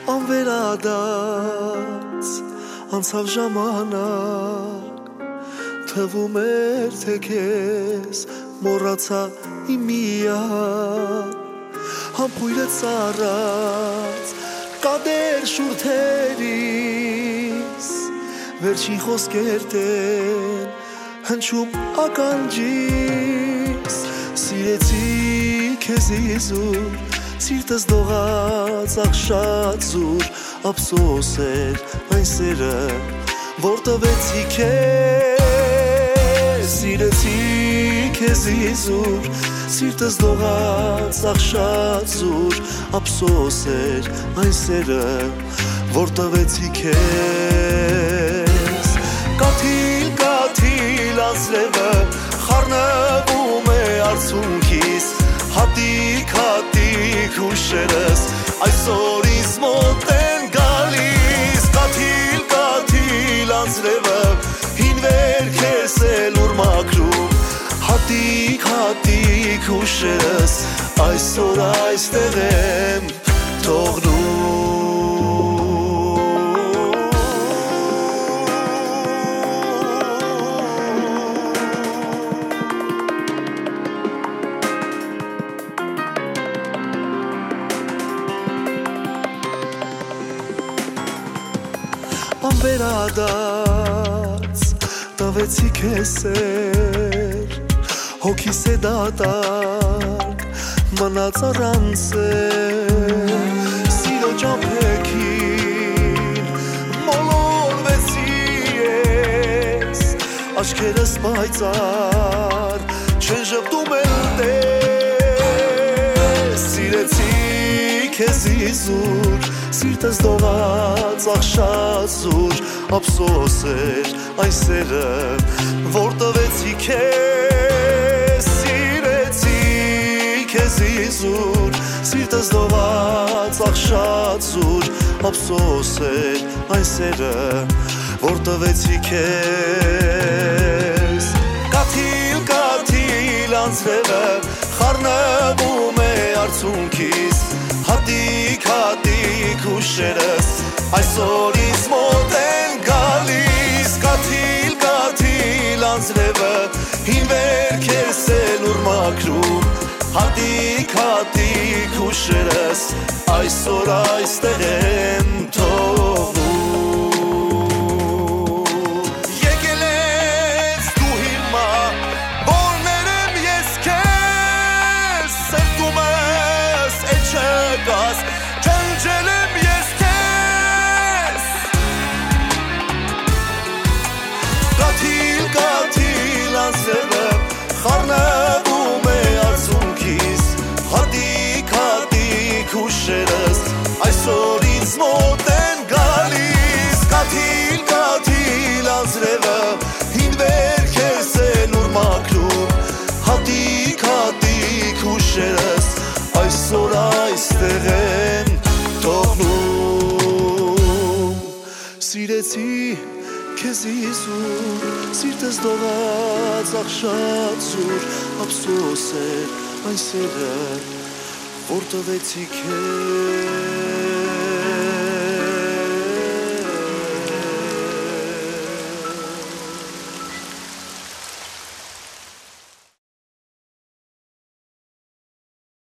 անվերադարձ անցավ ժամանակ թվում էր թե քեզ մոռացա իմ միակ համբույրը ծառած կադեր շուրթերիս վերջին խոսքերդ են հնչում ականջիս սիրեցի քեզ իզուր սիրտս դողաց աղշաց զուր ափսոս էր այն սերը որ տվեցի քեզ սիրեցի քեզ իզուր սիրտս դողաց աղշաց զուր ափսոս էր այն սերը որ տվեցի քեզ կաթիլ կաթիլ անձրևը խառնվում է արցունքիս հատիկ հատիկ հուշերս այսօր ինձ մոտ են գալիս կաթիլ կաթիլ անձրևը հին վերքերս էլ ուր մաքրում հատիկ հատիկ հուշերս այսօր այստեղ եմ թողնում անվերադարձ տվեցի քեզ սեր հոգիս է դատարկ մնաց առանց սիրո ճամփեքին մոլորվեցի ես աչքերս պայծառ չեն ժպտում էլ տես սիրեցի քեզ իզուր սիրտս դողաց աղշաց զուր ափսոս էր այն սերը որ տվեցի քեզ սիրեցի քեզ իզուր սիրտս դողաց աղշաց զուր ափսոս էր այն սերը որ տվեցի քեզ կաթիլ կաթիլ անձրևը խառնվում է արցունքիս հատիկ հատիկ հուշերս այսօր ինձ մոտ են գալիս կաթիլ կաթիլ անձրևը հին վերքերս էլ ուր մաքրում հատիկ հատիկ հուշերս այսօր այստեղ եմ թողնում եկել ես դու հիմա որ ներեմ ես քեզ սրտումս է չկաս ջնջել եմ ես քեզ կաթիլ կաթիլ անձրևը խառնվում է արցունքիս հատիկ հատիկ հուշերս այսօր ինձ մոտ են գալիս կաթիլ կաթիլ անձրևը հին վերքերս էլ ուր մաքրում հատիկ հատիկ հուշերս այսօր այստեղ եմ թողնում սիրեցի քեզ իզուր սիրտս դողաց աղշաց զուր ափսոս էր այն սերը որ տվեցի քեզ